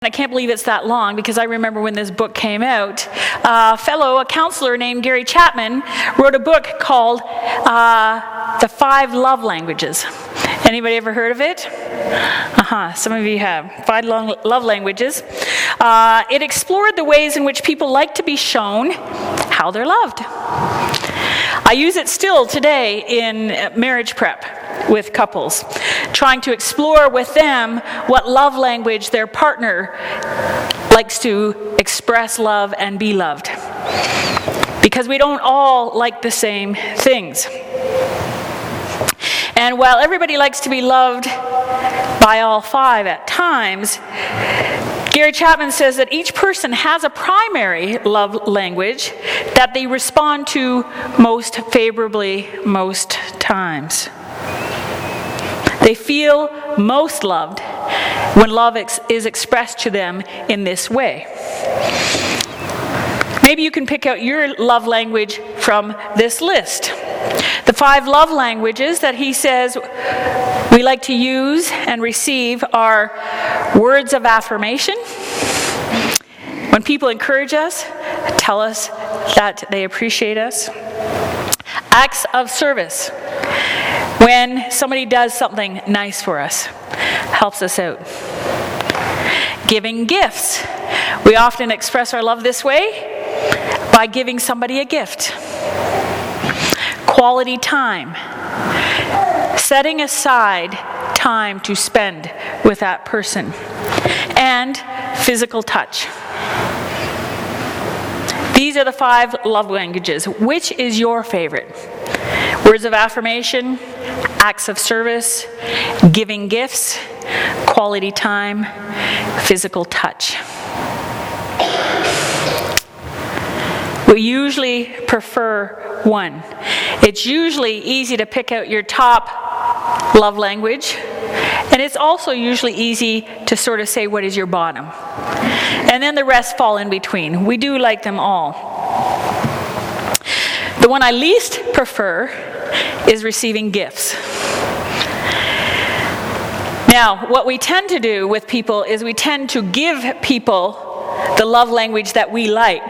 I can't believe it's that long because I remember when this book came out, a counselor named Gary Chapman wrote a book called The 5 Love Languages. Anybody ever heard of it? Some of you have. 5 love languages. It explored the ways in which people like to be shown how they're loved. I use it still today in marriage prep with couples, trying to explore with them what love language their partner likes to express love and be loved. Because we don't all like the same things. And while everybody likes to be loved by all 5 at times, Gary Chapman says that each person has a primary love language that they respond to most favorably most times. They feel most loved when love is expressed to them in this way. Maybe you can pick out your love language from this list. The 5 love languages that he says we like to use and receive are words of affirmation. When people encourage us, tell us that they appreciate us. Acts of service. When somebody does something nice for us, helps us out. Giving gifts. We often express our love this way by giving somebody a gift. Quality time. Setting aside time to spend with that person. And physical touch. These are the 5 love languages. Which is your favorite? Words of affirmation, acts of service, giving gifts, quality time, physical touch. We usually prefer one. It's usually easy to pick out your top love language, and it's also usually easy to sort of say what is your bottom. And then the rest fall in between. We do like them all. The one I least prefer is receiving gifts. Now, what we tend to do with people is we tend to give people the love language that we like.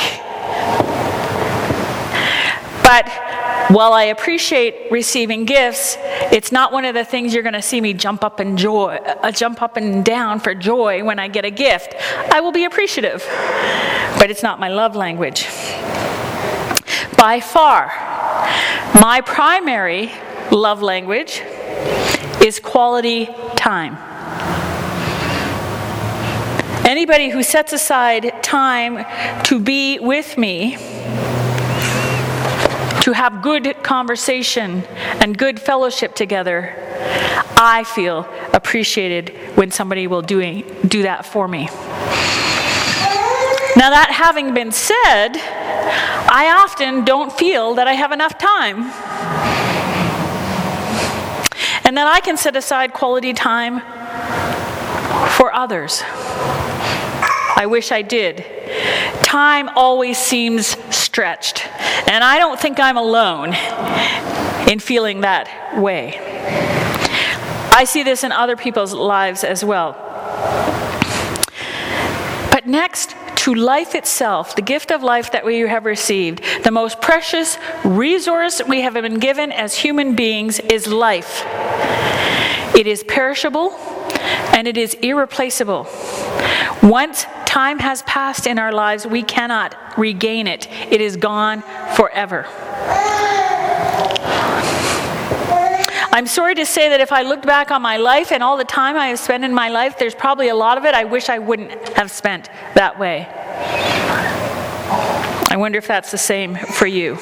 But while I appreciate receiving gifts, it's not one of the things you're going to see me jump up and down for joy when I get a gift. I will be appreciative, but it's not my love language. By far, my primary love language is quality time. Anybody who sets aside time to be with me, to have good conversation and good fellowship together, I feel appreciated when somebody will do that for me. Now, that having been said, I often don't feel that I have enough time. And that I can set aside quality time for others. I wish I did. Time always seems stretched. And I don't think I'm alone in feeling that way. I see this in other people's lives as well. But next to life itself, the gift of life that we have received, the most precious resource we have been given as human beings is life. It is perishable and it is irreplaceable. Once time has passed in our lives, we cannot regain it. It is gone forever. I'm sorry to say that if I looked back on my life and all the time I have spent in my life, there's probably a lot of it I wish I wouldn't have spent that way. I wonder if that's the same for you.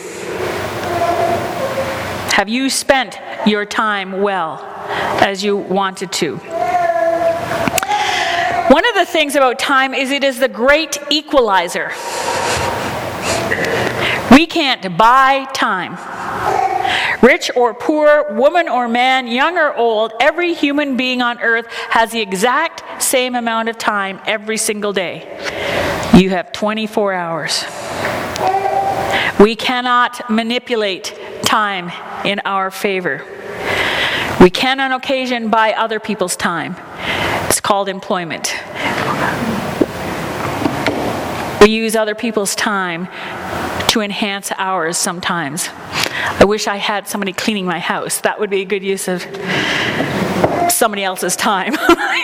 Have you spent your time well as you wanted to? One of the things about time is it is the great equalizer. We can't buy time. Rich or poor, woman or man, young or old, every human being on earth has the exact same amount of time every single day. You have 24 hours. We cannot manipulate time in our favor. We can on occasion buy other people's time. It's called employment. We use other people's time to enhance ours sometimes. I wish I had somebody cleaning my house. That would be a good use of somebody else's time.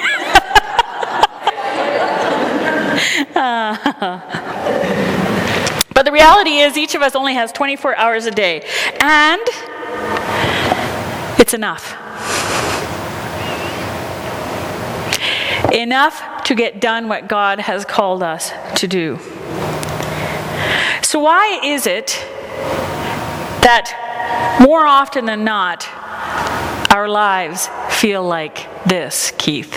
But the reality is each of us only has 24 hours a day, and it's enough. Enough to get done what God has called us to do. So why is it that more often than not, our lives feel like this, Keith?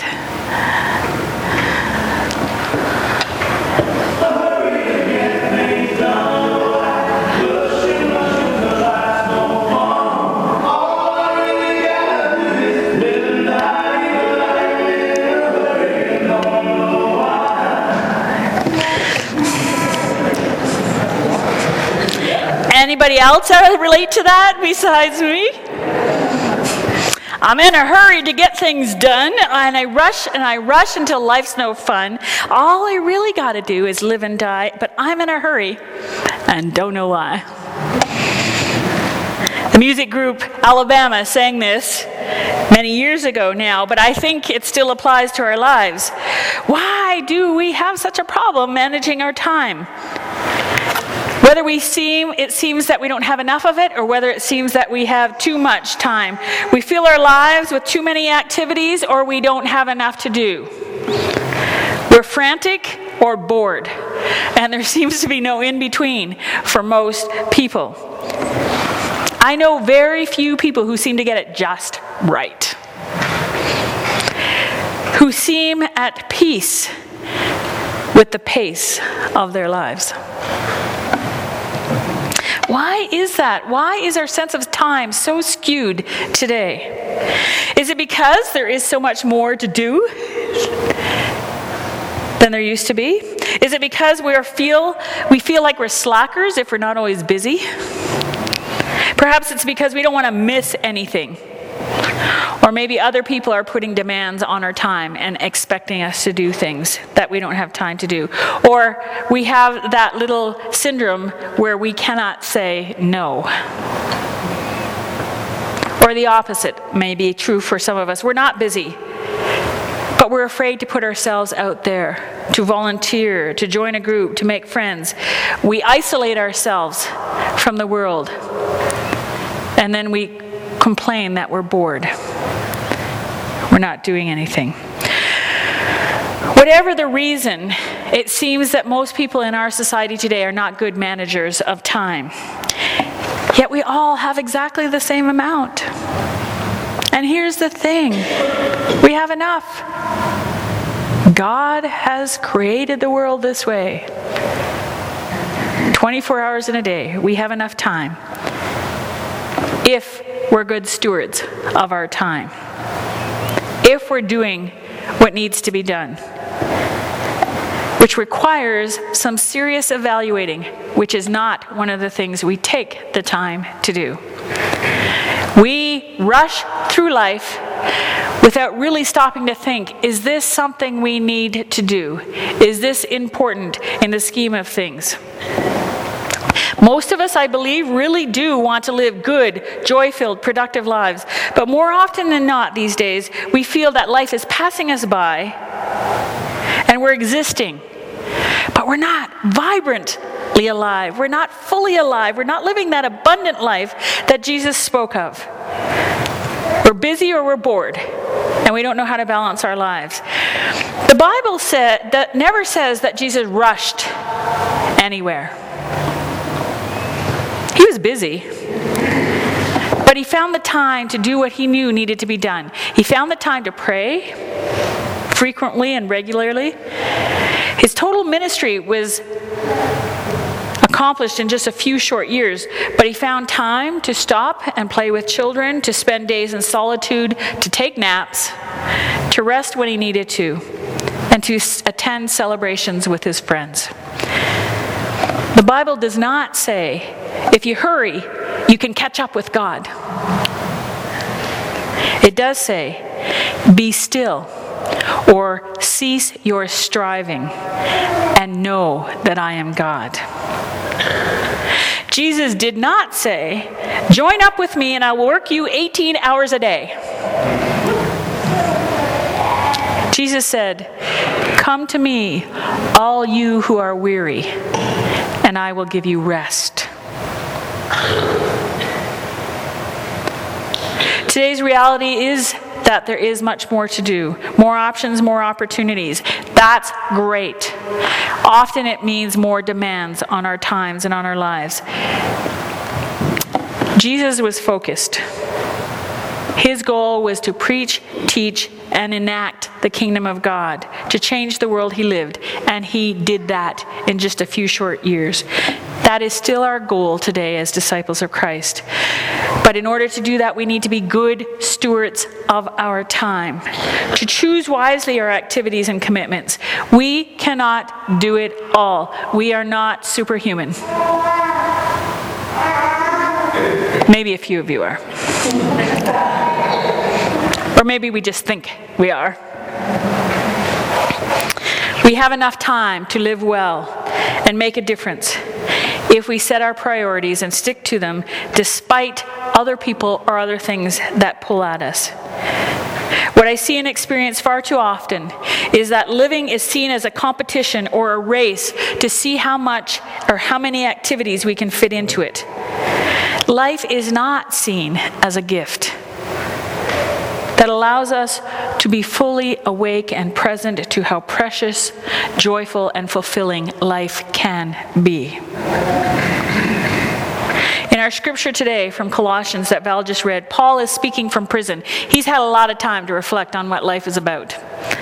Anybody else relate to that besides me? I'm in a hurry to get things done, and I rush until life's no fun. All I really got to do is live and die, but I'm in a hurry and don't know why. The music group Alabama sang this many years ago now, but I think it still applies to our lives. Why do we have such a problem managing our time? Whether it seems that we don't have enough of it, or whether it seems that we have too much time. We fill our lives with too many activities, or we don't have enough to do. We're frantic or bored, and there seems to be no in-between for most people. I know very few people who seem to get it just right, who seem at peace with the pace of their lives. Why is that? Why is our sense of time so skewed today? Is it because there is so much more to do than there used to be? Is it because we feel like we're slackers if we're not always busy? Perhaps it's because we don't want to miss anything. Or maybe other people are putting demands on our time and expecting us to do things that we don't have time to do. Or we have that little syndrome where we cannot say no. Or the opposite may be true for some of us. We're not busy, but we're afraid to put ourselves out there, to volunteer, to join a group, to make friends. We isolate ourselves from the world, and then we complain that we're bored. We're not doing anything. Whatever the reason, it seems that most people in our society today are not good managers of time. Yet we all have exactly the same amount. And here's the thing, we have enough. God has created the world this way. 24 hours in a day, we have enough time. If we're good stewards of our time. If we're doing what needs to be done. Which requires some serious evaluating, which is not one of the things we take the time to do. We rush through life without really stopping to think, is this something we need to do? Is this important in the scheme of things? Most of us, I believe, really do want to live good, joy-filled, productive lives. But more often than not these days, we feel that life is passing us by and we're existing. But we're not vibrantly alive. We're not fully alive. We're not living that abundant life that Jesus spoke of. We're busy or we're bored, and we don't know how to balance our lives. The Bible never says that Jesus rushed anywhere. He was busy, but he found the time to do what he knew needed to be done. He found the time to pray frequently and regularly. His total ministry was accomplished in just a few short years, but he found time to stop and play with children, to spend days in solitude, to take naps, to rest when he needed to, and to attend celebrations with his friends. The Bible does not say, if you hurry, you can catch up with God. It does say, be still or cease your striving and know that I am God. Jesus did not say, join up with me and I will work you 18 hours a day. Jesus said, come to me, all you who are weary, and I will give you rest. Today's reality is that there is much more to do. More options, more opportunities. That's great. Often it means more demands on our times and on our lives. Jesus was focused. His goal was to preach, teach, and enact the kingdom of God, to change the world he lived, and he did that in just a few short years. That is still our goal today as disciples of Christ. But in order to do that, we need to be good stewards of our time, to choose wisely our activities and commitments. We cannot do it all. We are not superhuman. Maybe a few of you are. Or maybe we just think we are. We have enough time to live well and make a difference if we set our priorities and stick to them despite other people or other things that pull at us. What I see and experience far too often is that living is seen as a competition or a race to see how much or how many activities we can fit into it. Life is not seen as a gift that allows us to be fully awake and present to how precious, joyful, and fulfilling life can be. In our scripture today from Colossians that Val just read, Paul is speaking from prison. He's had a lot of time to reflect on what life is about.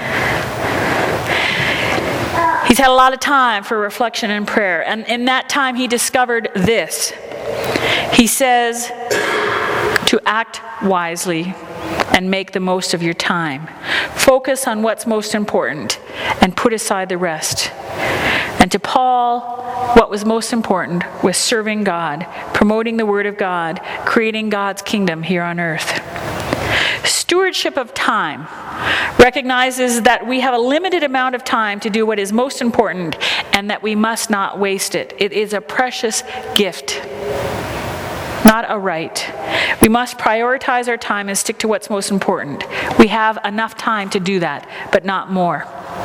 He's had a lot of time for reflection and prayer. And in that time, he discovered this. He says to act wisely and make the most of your time. Focus on what's most important and put aside the rest. And to Paul, what was most important was serving God, promoting the Word of God, creating God's kingdom here on earth. Stewardship of time recognizes that we have a limited amount of time to do what is most important and that we must not waste it. It is a precious gift, not a right. We must prioritize our time and stick to what's most important. We have enough time to do that, but not more.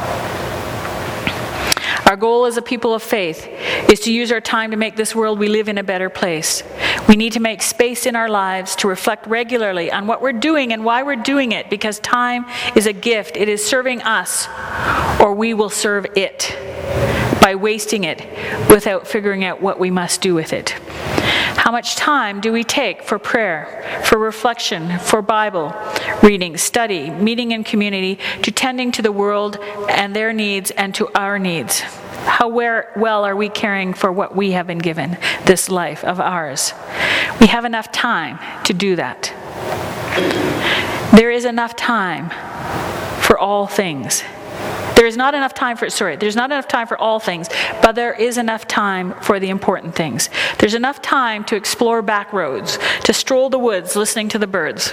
Our goal as a people of faith is to use our time to make this world we live in a better place. We need to make space in our lives to reflect regularly on what we're doing and why we're doing it, because time is a gift. It is serving us, or we will serve it by wasting it without figuring out what we must do with it. How much time do we take for prayer, for reflection, for Bible reading, study, meeting in community, to tending to the world and their needs and to our needs? How well are we caring for what we have been given, this life of ours? We have enough time to do that. There is enough time for all things. There's not enough time for all things, but there is enough time for the important things. There's enough time to explore back roads, to stroll the woods listening to the birds.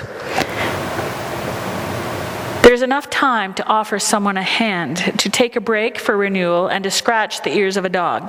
There's enough time to offer someone a hand, to take a break for renewal, and to scratch the ears of a dog.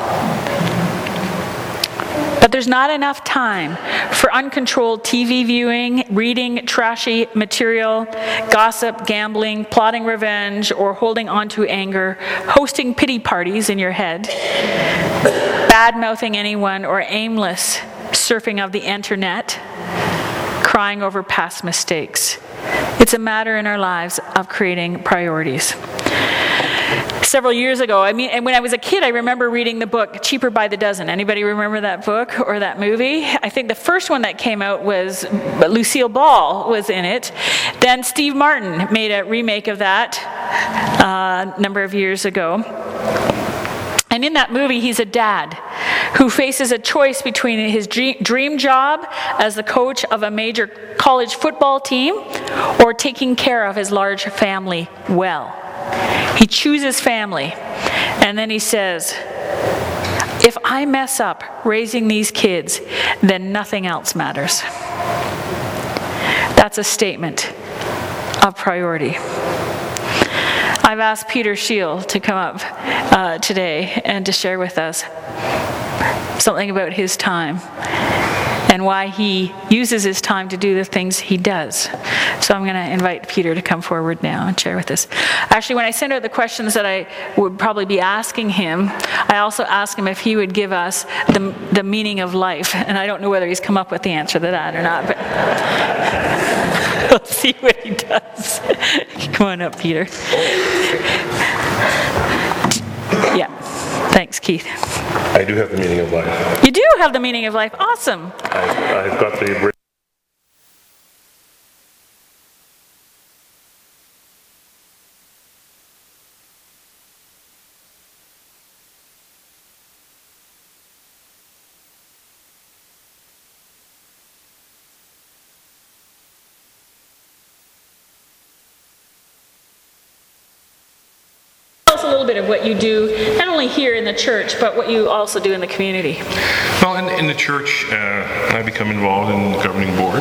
But there's not enough time for uncontrolled TV viewing, reading trashy material, gossip, gambling, plotting revenge, or holding on to anger, hosting pity parties in your head, bad-mouthing anyone, or aimless surfing of the internet, crying over past mistakes. It's a matter in our lives of creating priorities. Several years ago, and when I was a kid, I remember reading the book Cheaper by the Dozen. Anybody remember that book or that movie? I think the first one that came out was Lucille Ball was in it. Then Steve Martin made a remake of that a number of years ago. And in that movie, he's a dad who faces a choice between his dream job as the coach of a major college football team or taking care of his large family well. He chooses family, and then he says, if I mess up raising these kids, then nothing else matters. That's a statement of priority. I've asked Peter Scheel to come up today and to share with us something about his time and why he uses his time to do the things he does. So I'm going to invite Peter to come forward now and share with us. Actually, when I sent out the questions that I would probably be asking him, I also asked him if he would give us the meaning of life. And I don't know whether he's come up with the answer to that or not, but we'll see what he does. Come on up, Peter. Yeah. Thanks, Keith. I do have the meaning of life. You do have the meaning of life. Awesome. I've got the... Tell us a little bit of what you do, not only here in the church, but what you also do in the community. Well, in the church, I become involved in the governing board,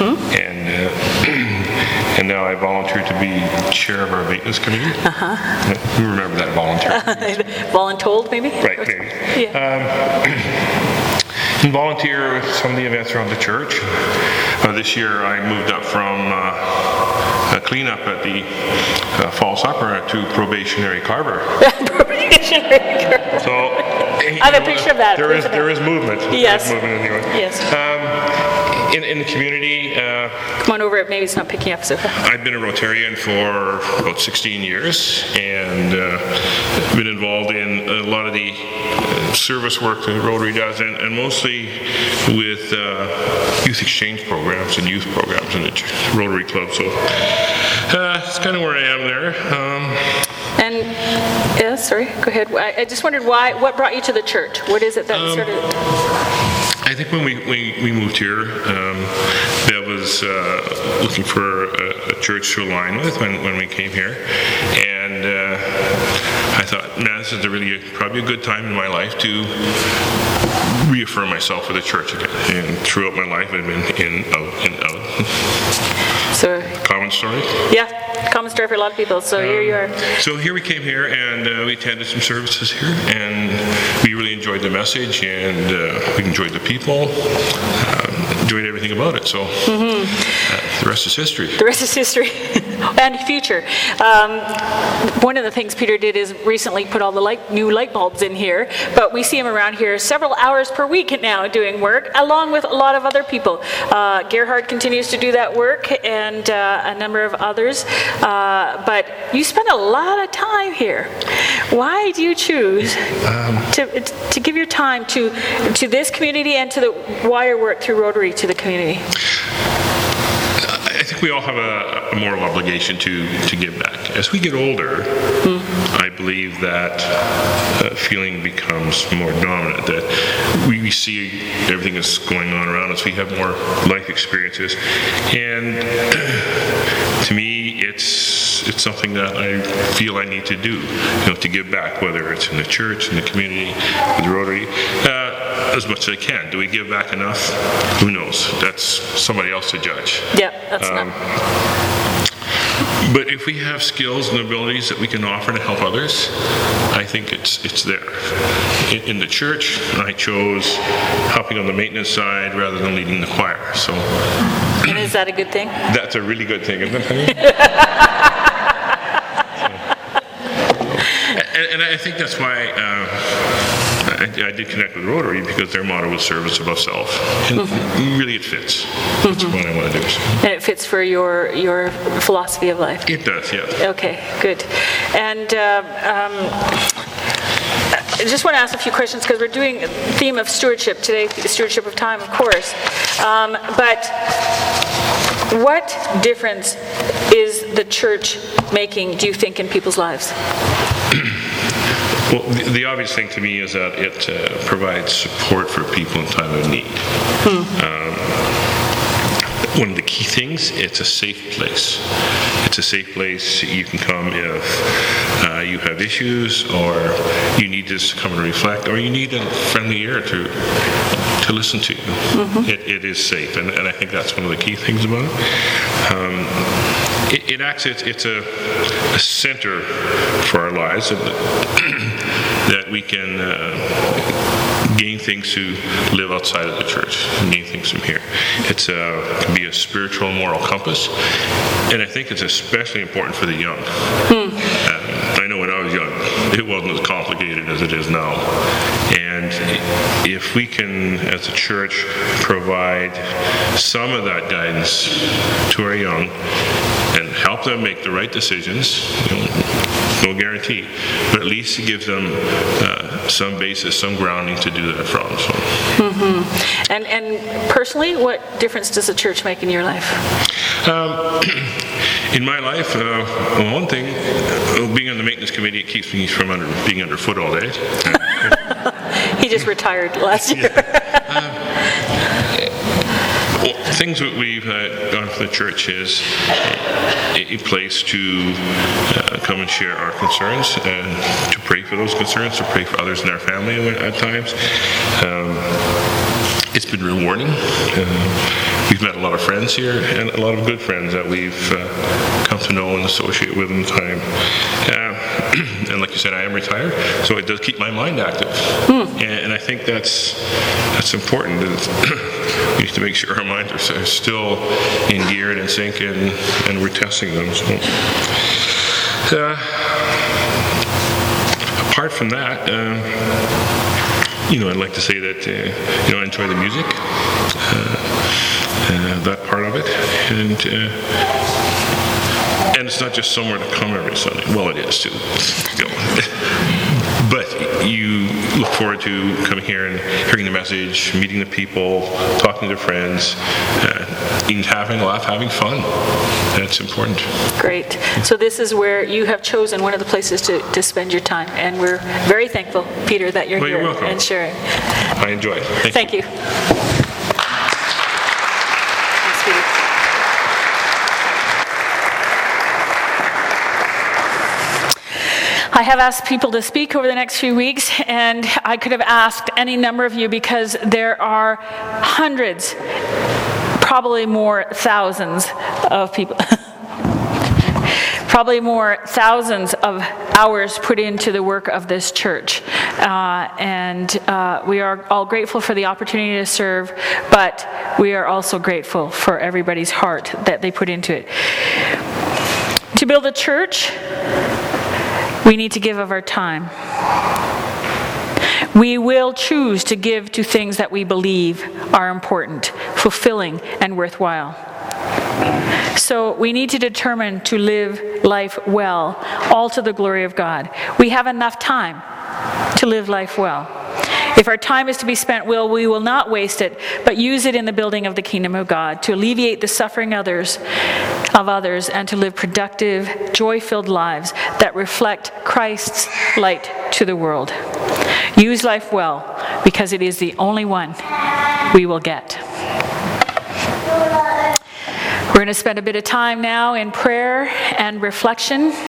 and now I volunteer to be chair of our maintenance committee. You remember that volunteer? Voluntold, maybe? Right, maybe. Yeah. And volunteer with some of the events around the church. This year I moved up from cleanup at the Fall Supper to probationary carver. Probationary carver. So I have a picture of that. There is movement. Yes. There is movement in the Yes. In the community. Come on over. Maybe it's not picking up so far. I've been a Rotarian for about 16 years and been involved in a lot of the service work that Rotary does, and mostly with youth exchange programs and youth programs in the Rotary Club. So that's kind of where I am there. And yeah, sorry, go ahead. I just wondered what brought you to the church? What is it that sort of... I think when we moved here, Bev was looking for a church to align with when we came here, and I thought, man, this is probably a good time in my life to reaffirm myself with the church again. And throughout my life, I've been in, out. So, common story? Yeah, common story for a lot of people. So here you are. So here we came here, and we attended some services here, and we really enjoyed the message, and we enjoyed the people, enjoyed everything about it. So the rest is history. The rest is history. And future. One of the things Peter did is recently put all the new light bulbs in here, but we see him around here several hours per week now doing work, along with a lot of other people. Gerhard continues to do that work, and a number of others, but you spend a lot of time here. Why do you choose to give your time to this community and to the wider work through Rotary to the community? I think we all have a moral obligation to give back. As we get older, I believe that feeling becomes more dominant, that we see everything that's going on around us. We have more life experiences. And to me, it's something that I feel I need to do, to give back, whether it's in the church, in the community, with Rotary, as much as I can. Do we give back enough? Who knows? That's somebody else to judge. Yeah, that's not. But if we have skills and abilities that we can offer to help others, I think it's there. In the church, I chose helping on the maintenance side rather than leading the choir. So. And is that a good thing? That's a really good thing, isn't it? And I think that's why I did connect with Rotary, because their motto was service above self. And really it fits. That's what I want to do. And it fits for your philosophy of life? It does, yeah. Okay, good. And I just want to ask a few questions, because we're doing a theme of stewardship today, stewardship of time, of course. But what difference is the church making, do you think, in people's lives? Well, the obvious thing to me is that it provides support for people in time of need. One of the key things, it's a safe place. It's a safe place you can come if you have issues, or you need to come and reflect, or you need a friendly ear to listen to you. It is safe, and I think that's one of the key things about it. it acts, it's a center for our lives that we can gain things to live outside of the church, gain things from here. It can be a spiritual, moral compass, and I think it's especially important for the young. I know when I was young, it wasn't as complicated as it is now. And if we can, as a church, provide some of that guidance to our young and help them make the right decisions, no guarantee, but at least it gives them some basis, some grounding to do that from. So. Mm-hmm. And personally, what difference does the church make in your life? In my life, one thing, being on the maintenance committee, it keeps me from being underfoot all day. He just retired last year. Things that we've done for the church is a place to come and share our concerns, and to pray for those concerns, to pray for others in our family at times. It's been rewarding. We've met a lot of friends here, and a lot of good friends that we've come to know and associate with in time. And like you said, I am retired, so it does keep my mind active. And I think that's important. We need to make sure our minds are still in gear and in sync, and we're testing them. So, apart from that, I'd like to say that I enjoy the music, that part of it, and it's not just somewhere to come every Sunday. Well, it is too. But you look forward to coming here and hearing the message, meeting the people, talking to friends, and having a laugh, having fun. That's important. Great. So this is where you have chosen one of the places to spend your time, and we're very thankful, Peter, that you're here and sharing. I enjoy it. Thank you. Thanks, Peter. I have asked people to speak over the next few weeks, and I could have asked any number of you, because there are hundreds, probably more thousands of people, probably more thousands of hours put into the work of this church. And we are all grateful for the opportunity to serve, but we are also grateful for everybody's heart that they put into it. To build a church, we need to give of our time. We will choose to give to things that we believe are important, fulfilling, and worthwhile. So we need to determine to live life well, all to the glory of God. We have enough time to live life well. If our time is to be spent well, we will not waste it, but use it in the building of the kingdom of God, to alleviate the suffering of others, and to live productive, joy-filled lives that reflect Christ's light to the world. Use life well, because it is the only one we will get. We're going to spend a bit of time now in prayer and reflection.